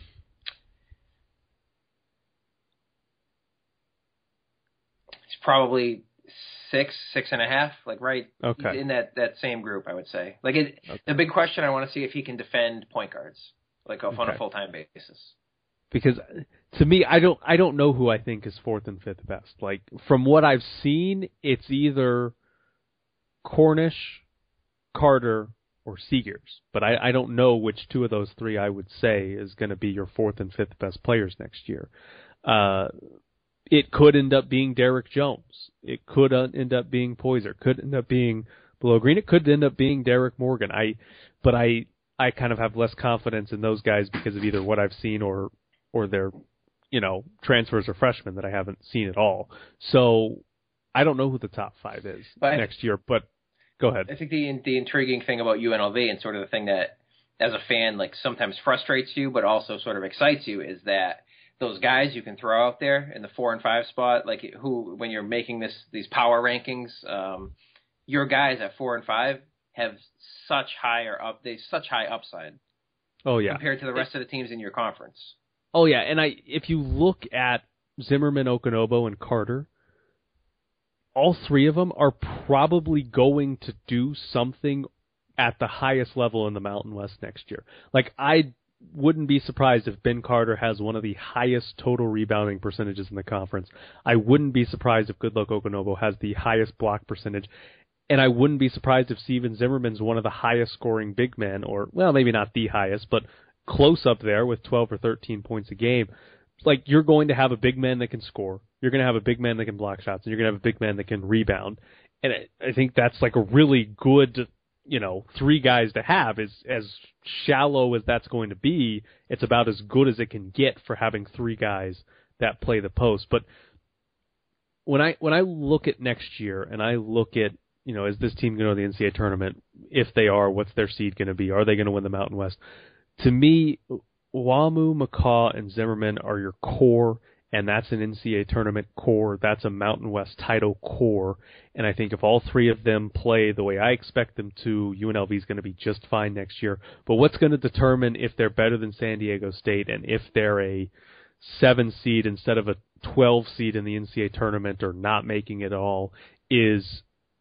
He's probably six, six and a half, like right okay. in that, that same group, I would say. Like it, okay. The big question I want to see if he can defend point guards, like on okay. a full-time basis. Because to me, I don't, I don't know who I think is fourth and fifth best. Like from what I've seen, it's either Cornish, Carter, or Seegers, but I, I don't know which two of those three I would say is going to be your fourth and fifth best players next year. Uh, it could end up being Derek Jones. It could end up being Poyser. Could end up being below green. It could end up being Derek Morgan. I, but I, I kind of have less confidence in those guys because of either what I've seen or, or their, you know, transfers or freshmen that I haven't seen at all. So I don't know who the top five is but next year, but go ahead. I think the the intriguing thing about U N L V and sort of the thing that, as a fan, like sometimes frustrates you, but also sort of excites you, is that those guys you can throw out there in the four and five spot, like who, when you're making this these power rankings, um, your guys at four and five have such higher up, they such high upside. Oh yeah, compared to the rest of the teams in your conference. Oh yeah, and I if you look at Zimmerman, Okunobo, and Carter, all three of them are probably going to do something at the highest level in the Mountain West next year. Like, I wouldn't be surprised if Ben Carter has one of the highest total rebounding percentages in the conference. I wouldn't be surprised if Goodluck Okunobo has the highest block percentage. And I wouldn't be surprised if Steven Zimmerman's one of the highest scoring big men, or, well, maybe not the highest, but close up there with twelve or thirteen points a game. Like, you're going to have a big man that can score. You're going to have a big man that can block shots, and you're going to have a big man that can rebound. And I, I think that's like a really good, you know, three guys to have. Is as shallow as that's going to be, it's about as good as it can get for having three guys that play the post. But when I when I look at next year and I look at, you know, is this team going to go to the N C double A tournament? If they are, what's their seed going to be? Are they going to win the Mountain West? To me, Wamu, McCaw, and Zimmerman are your core, and that's an N C double A tournament core. That's a Mountain West title core. And I think if all three of them play the way I expect them to, U N L V is going to be just fine next year. But what's going to determine if they're better than San Diego State and if they're a seven seed instead of a twelve seed in the N C double A tournament or not making it all is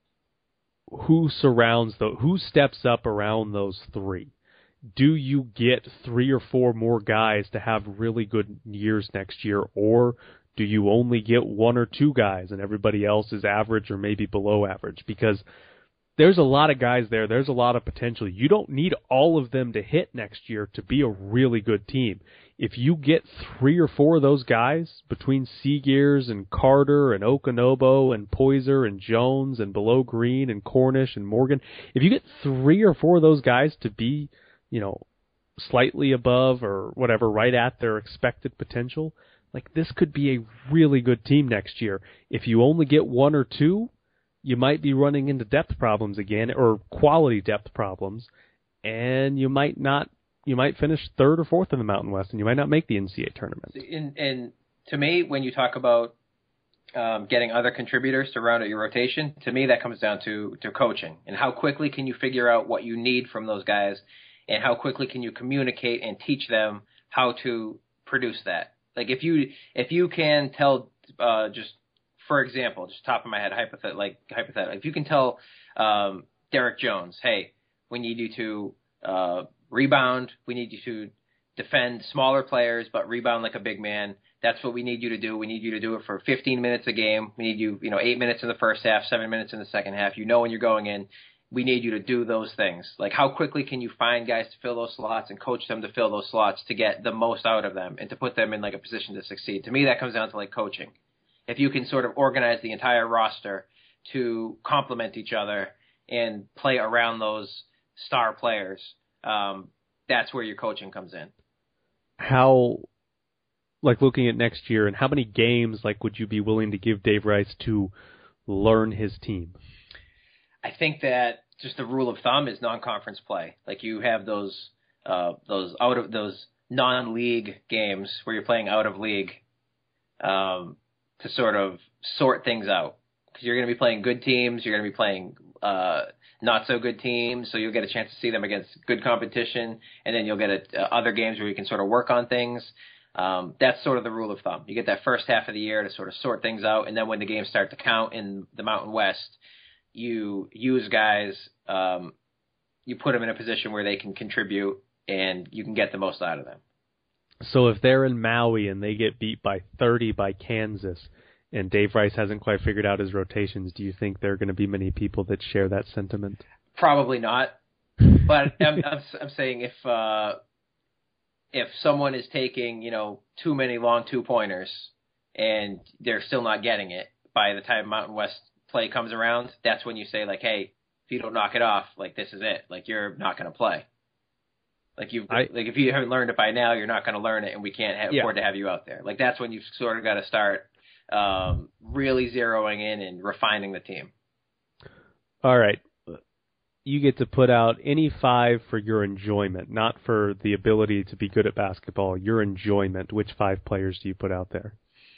who surrounds the, who steps up around those three. Do you get three or four more guys to have really good years next year, or do you only get one or two guys and everybody else is average or maybe below average? Because there's a lot of guys there. There's a lot of potential. You don't need all of them to hit next year to be a really good team. If you get three or four of those guys between Seagears and Carter and Okunobo and Poyser and Jones and Below Green and Cornish and Morgan, if you get three or four of those guys to be, you know, slightly above or whatever, right at their expected potential, like, this could be a really good team next year. If you only get one or two, you might be running into depth problems again, or quality depth problems, and you might not, you might finish third or fourth in the Mountain West, and you might not make the N C double A tournament. And, and to me, when you talk about um, getting other contributors to round out your rotation, to me that comes down to, to coaching, and how quickly can you figure out what you need from those guys, and how quickly can you communicate and teach them how to produce that. Like, if you if you can tell, uh, just for example, just top of my head, hypothet- like hypothetical, if you can tell um, Derek Jones, hey, we need you to uh, rebound, we need you to defend smaller players, but rebound like a big man. That's what we need you to do. We need you to do it for fifteen minutes a game. We need you, you know, eight minutes in the first half, seven minutes in the second half. You know when you're going in. We need you to do those things. Like, how quickly can you find guys to fill those slots and coach them to fill those slots to get the most out of them and to put them in, like, a position to succeed? To me, that comes down to, like, coaching. If you can sort of organize the entire roster to complement each other and play around those star players, um, that's where your coaching comes in. How, like, looking at next year, and how many games, like, would you be willing to give Dave Rice to learn his team? I think that just the rule of thumb is non-conference play. Like, you have those uh, those out of those non-league games where you're playing out of league um, to sort of sort things out, because you're going to be playing good teams, you're going to be playing uh, not so good teams, so you'll get a chance to see them against good competition, and then you'll get a, uh, other games where you can sort of work on things. Um, that's sort of the rule of thumb. You get that first half of the year to sort of sort things out, and then when the games start to count in the Mountain West, you use guys, um, you put them in a position where they can contribute and you can get the most out of them. So if they're in Maui and they get beat by thirty by Kansas and Dave Rice hasn't quite figured out his rotations, do you think there are going to be many people that share that sentiment? Probably not. But I'm, I'm, I'm saying if uh, if someone is taking, you know, too many long two-pointers and they're still not getting it by the time Mountain West play comes around, that's when you say, like, hey, if you don't knock it off, like this is it. Like you're not going to play. Like you, I, like if you haven't learned it by now, you're not going to learn it, and we can't have, yeah. afford to have you out there. Like that's when you've sort of got to start um, really zeroing in and refining the team. All right, you get to put out any five for your enjoyment, not for the ability to be good at basketball. Your enjoyment. Which five players do you put out there?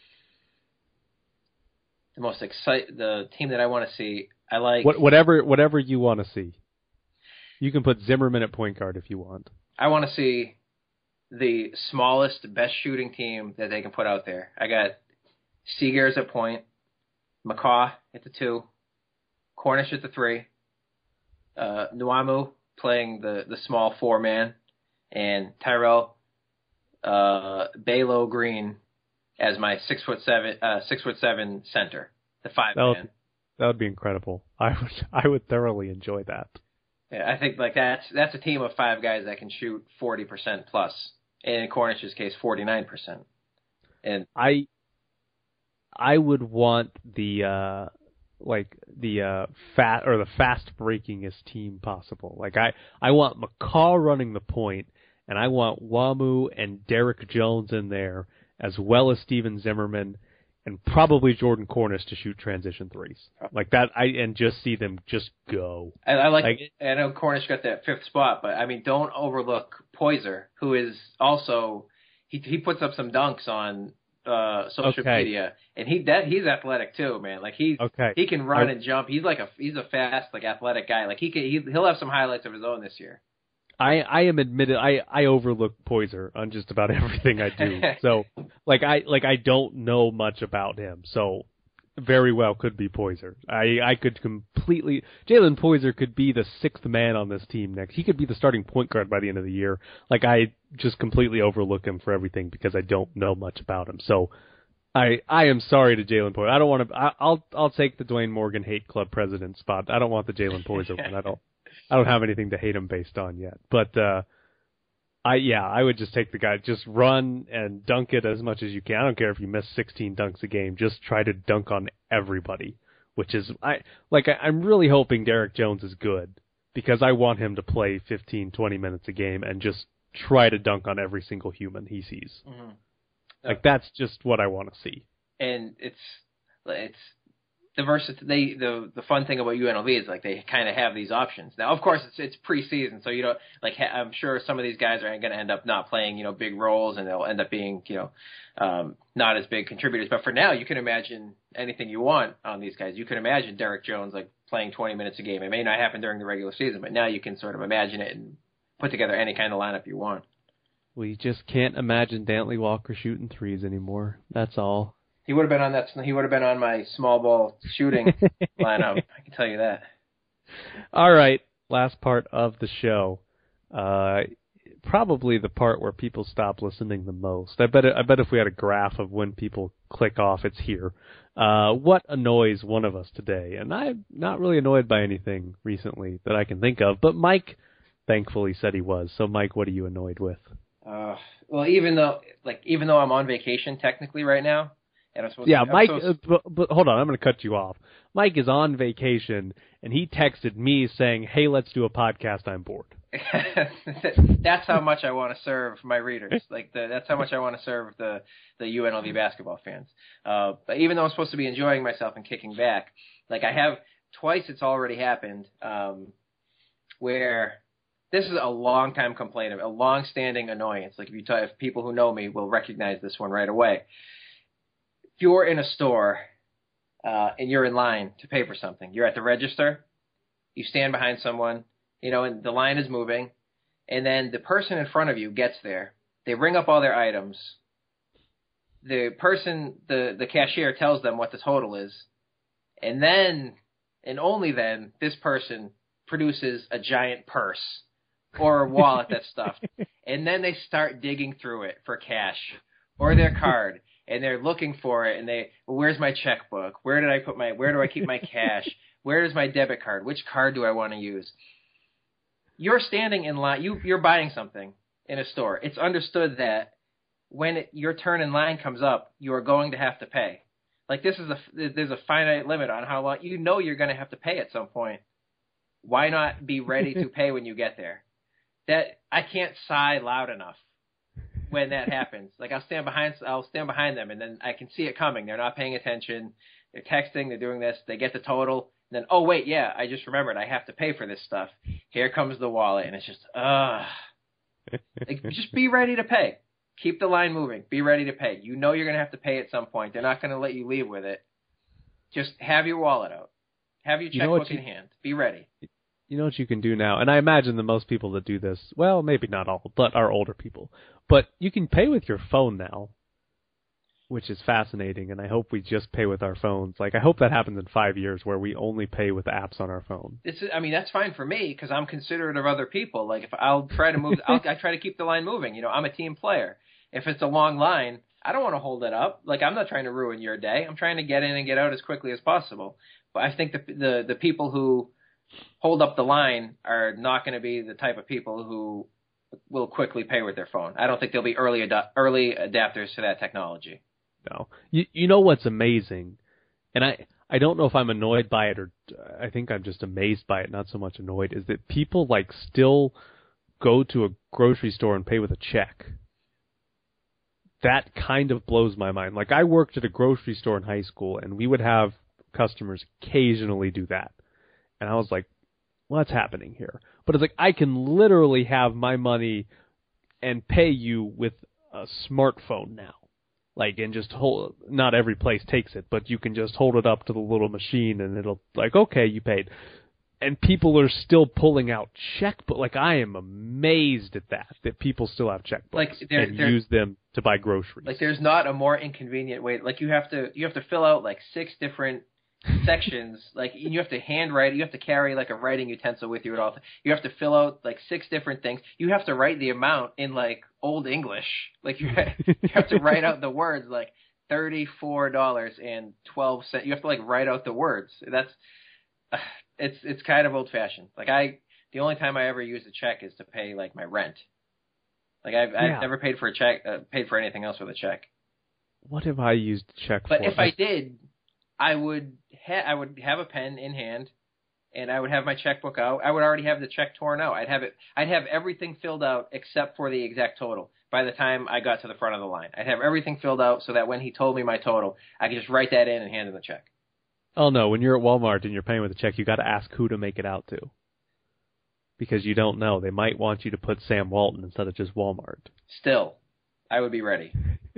The most excite, the team that I want to see. I like what, whatever whatever you want to see. You can put Zimmerman at point guard if you want. I want to see the smallest, best shooting team that they can put out there. I got Seegers at point, McCaw at the two, Cornish at the three, uh, Nuamu playing the, the small four man, and Tyrell uh, Balo Green as my six foot seven uh, six foot seven center, the five that man. That would be incredible. I would I would thoroughly enjoy that. Yeah, I think like that's that's a team of five guys that can shoot forty percent plus. And in Cornish's case, forty-nine percent. And I I would want the uh, like the uh, fat or the fast breakingest team possible. Like I, I want McCaw running the point, and I want Wamu and Derek Jones in there, as well as Steven Zimmerman, and probably Jordan Cornish to shoot transition threes like that. I and just see them just go. I, I like, like. I know Cornish got that fifth spot, but I mean, don't overlook Poyser, who is also he he puts up some dunks on uh, social okay. media, and he that he's athletic too, man. Like he okay. he can run I, and jump. He's like a he's a fast like athletic guy. Like he can he, he'll have some highlights of his own this year. I, I am admitted I, I overlook Poyser on just about everything I do. So like I like I don't know much about him. So very well could be Poyser. I, I could completely Jalen Poyser could be the sixth man on this team next. He could be the starting point guard by the end of the year. Like I just completely overlook him for everything because I don't know much about him. So I I am sorry to Jalen Poyser. I don't want to. I, I'll I'll take the Dwayne Morgan hate club president spot. I don't want the Jalen Poyser one. I don't. I don't have anything to hate him based on yet. But uh, I yeah, I would just take the guy, just run and dunk it as much as you can. I don't care if you miss sixteen dunks a game. Just try to dunk on everybody. Which is I like. I, I'm really hoping Derek Jones is good because I want him to play fifteen, twenty minutes a game and just try to dunk on every single human he sees. Mm-hmm. Like that's just what I want to see. And it's it's the versa. They the the fun thing about U N L V is like they kind of have these options. Now, of course, it's it's preseason, so you know, like ha- I'm sure some of these guys are going to end up not playing, you know, big roles, and they'll end up being, you know, um, not as big contributors. But for now, you can imagine anything you want on these guys. You can imagine Derek Jones like playing twenty minutes a game. It may not happen during the regular season, but now you can sort of imagine it and put together any kind of lineup you want. We just can't imagine Dantley Walker shooting threes anymore. That's all. He would have been on that. He would have been on my small ball shooting lineup. I can tell you that. All right, last part of the show. Uh, probably the part where people stop listening the most. I bet. I bet if we had a graph of when people click off, it's here. Uh, what annoys one of us today? And I'm not really annoyed by anything recently that I can think of. But Mike, thankfully, said he was. So, Mike, what are you annoyed with? Uh, well, even though, like, even though I'm on vacation technically right now. And I'm supposed yeah, to, Mike, supposed... uh, but, but hold on, I'm going to cut you off. Mike is on vacation, and he texted me saying, hey, let's do a podcast, I'm bored. That's how much I want to serve my readers. Like, the, that's how much I want to serve the, the U N L V basketball fans. Uh, but even though I'm supposed to be enjoying myself and kicking back, like, I have, twice it's already happened, um, where this is a long-time complaint, a long-standing annoyance. Like, if you talk, if people who know me will recognize this one right away. If you're in a store uh, and you're in line to pay for something, you're at the register, you stand behind someone, you know, and the line is moving, and then the person in front of you gets there. They ring up all their items. The person, the, the cashier tells them what the total is, and then, and only then, this person produces a giant purse or a wallet that's stuffed, and then they start digging through it for cash or their card. And they're looking for it, and they, well, where's my checkbook? Where did I put my, where do I keep my cash? Where is my debit card? Which card do I want to use? You're standing in line, you, you're buying something in a store. It's understood that when it, your turn in line comes up, you are going to have to pay. Like, this is a, there's a finite limit on how long, you know you're going to have to pay at some point. Why not be ready to pay when you get there? That I can't sigh loud enough when that happens. Like I'll stand behind, I'll stand behind them, and then I can see it coming. They're not paying attention. They're texting. They're doing this. They get the total. And then, oh wait, yeah, I just remembered. I have to pay for this stuff. Here comes the wallet, and it's just, ugh. Like, just be ready to pay. Keep the line moving. Be ready to pay. You know you're going to have to pay at some point. They're not going to let you leave with it. Just have your wallet out. Have your checkbook you know you, in hand. Be ready. You know what you can do now? And I imagine that most people that do this, well, maybe not all, but are older people. But you can pay with your phone now, which is fascinating, and I hope we just pay with our phones. Like, I hope that happens in five years where we only pay with apps on our phone. It's, I mean, that's fine for me because I'm considerate of other people. Like, if I'll try to move, I'll, I try to keep the line moving. You know, I'm a team player. If it's a long line, I don't want to hold it up. Like, I'm not trying to ruin your day. I'm trying to get in and get out as quickly as possible. But I think the the, the people who hold up the line are not going to be the type of people who will quickly pay with their phone. I don't think they'll be early ad- early adapters to that technology. No. You you know what's amazing, and I, I don't know if I'm annoyed by it or I think I'm just amazed by it, not so much annoyed, is that people like still go to a grocery store and pay with a check. That kind of blows my mind. Like I worked at a grocery store in high school and we would have customers occasionally do that. And I was like, what's happening here? But it's like I can literally have my money and pay you with a smartphone now. Like, and just hold, not every place takes it, but you can just hold it up to the little machine and it'll, like, okay, you paid. And people are still pulling out checkbook. Like, I am amazed at that, that people still have checkbooks like, they're, and they're, use them to buy groceries. Like, there's not a more inconvenient way. Like, you have to, you have to fill out, like, six different sections. Like, you have to handwrite. You have to carry, like, a writing utensil with you at all times. You have to fill out, like, six different things. You have to write the amount in, like, Old English. Like, you you have to write out the words, like, thirty-four dollars and twelve cents. You have to, like, write out the words. That's, uh, it's it's kind of old-fashioned. Like, I, the only time I ever use a check is to pay, like, my rent. Like, I've, yeah. I've never paid for a check, uh, paid for anything else with a check. What have I used a check but for? But if I did, I would ha- I would have a pen in hand, and I would have my checkbook out. I would already have the check torn out. I'd have it. I'd have everything filled out except for the exact total by the time I got to the front of the line. I'd have everything filled out so that when he told me my total, I could just write that in and hand him the check. Oh no! When you're at Walmart and you're paying with a check, you got to ask who to make it out to, because you don't know. They might want you to put Sam Walton instead of just Walmart. Still, I would be ready.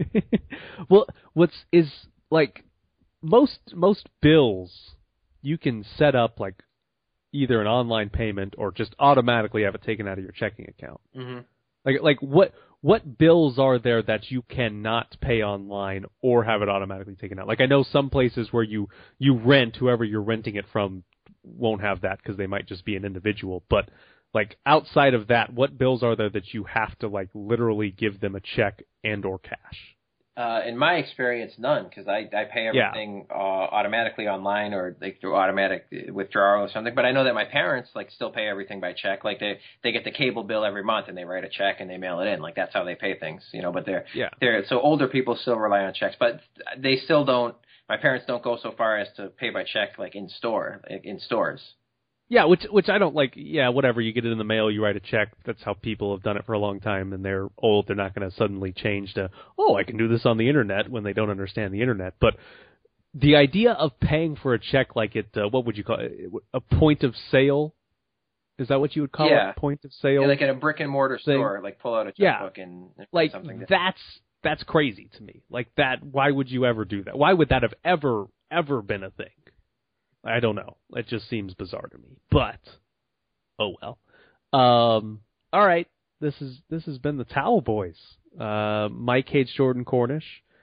Well, what's is like. Most most bills, you can set up like either an online payment or just automatically have it taken out of your checking account. Mm-hmm. Like like what what bills are there that you cannot pay online or have it automatically taken out? Like I know some places where you you rent, whoever you're renting it from won't have that because they might just be an individual. But like outside of that, what bills are there that you have to like literally give them a check and or cash? Uh, in my experience, none, because I, I pay everything yeah. uh, automatically online or like through automatic withdrawal or something. But I know that my parents like still pay everything by check. Like they, they get the cable bill every month and they write a check and they mail it in. Like that's how they pay things, you know. But they're yeah. they're so older people still rely on checks, but they still don't. My parents don't go so far as to pay by check like in store in stores. Yeah, which which I don't like. Yeah, whatever. You get it in the mail, you write a check. That's how people have done it for a long time, and they're old. They're not going to suddenly change to, oh, I can do this on the internet when they don't understand the internet. But the idea of paying for a check like it, uh, what would you call it? A point of sale? Is that what you would call yeah. it? Point of sale? Yeah, like at a brick and mortar thing. store, like pull out a checkbook yeah. and, and like something. That's that's crazy to me. Like that. Why would you ever do that? Why would that have ever ever been a thing? I don't know. It just seems bizarre to me. But oh well. Um, all right. This is this has been the Towel Boys. Uh, Mike hates Jordan Cornish.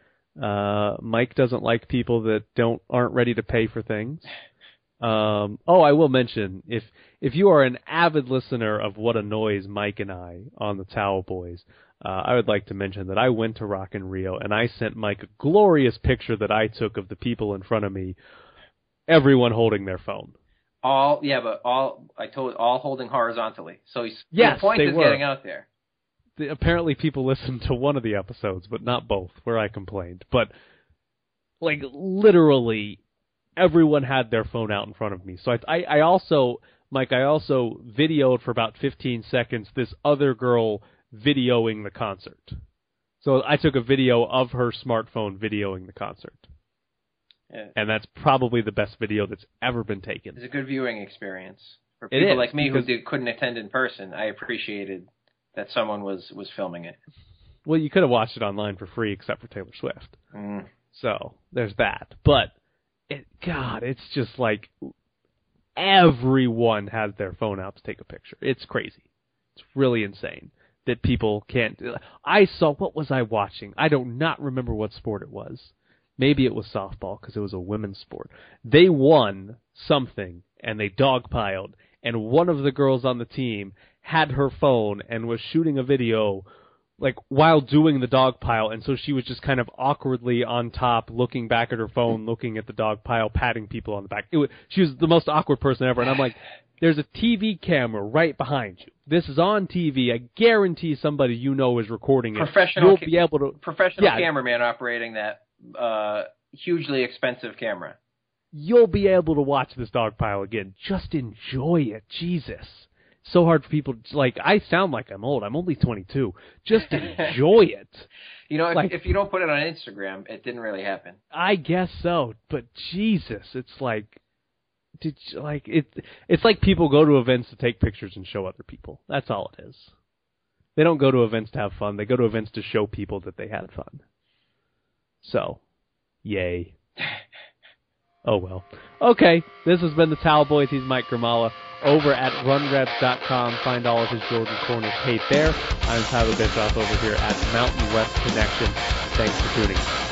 Uh, Mike doesn't like people that don't aren't ready to pay for things. Um, oh, I will mention if if you are an avid listener of what annoys Mike and I on the Towel Boys, uh, I would like to mention that I went to Rock in Rio and I sent Mike a glorious picture that I took of the people in front of me. Everyone holding their phone. All yeah, but all I told all holding horizontally. So he's, yes, the point they is were. getting out there. The, apparently, people listened to one of the episodes, but not both, where I complained. But like literally, everyone had their phone out in front of me. So I, I, I also Mike, I also videoed for about fifteen seconds this other girl videoing the concert. So I took a video of her smartphone videoing the concert. Yeah. And that's probably the best video that's ever been taken. It's a good viewing experience. For It people is, like me who because- did, couldn't attend in person, I appreciated that someone was, was filming it. Well, you could have watched it online for free except for Taylor Swift. Mm. So there's that. But, it, God, it's just like everyone has their phone out to take a picture. It's crazy. It's really insane that people can't. I saw, what was I watching? I do not remember what sport it was. Maybe it was softball because it was a women's sport. They won something and they dogpiled, and one of the girls on the team had her phone and was shooting a video like while doing the dog pile, and so she was just kind of awkwardly on top, looking back at her phone, looking at the dog pile, patting people on the back. It was, she was the most awkward person ever, and I'm like, there's a T V camera right behind you. This is on T V. I guarantee somebody you know is recording it. Professional, You'll ca- be able to, professional yeah, cameraman operating that uh, hugely expensive camera. You'll be able to watch this dog pile again. Just enjoy it. Jesus. So hard for people. Like, I sound like I'm old. I'm only twenty-two. Just enjoy it. You know, if, Like- if you don't put it on Instagram, it didn't really happen. I guess so, but Jesus, it's like, did you, like it? It's like people go to events to take pictures and show other people. That's all it is. They don't go to events to have fun. They go to events to show people that they had fun. So, yay. Oh well. Okay, this has been the Towel Boys. He's Mike Grimala. Over at runrevs dot com, find all of his Jordan Corner tape there. I'm Tyler Bischoff over here at Mountain West Connection. Thanks for tuning in.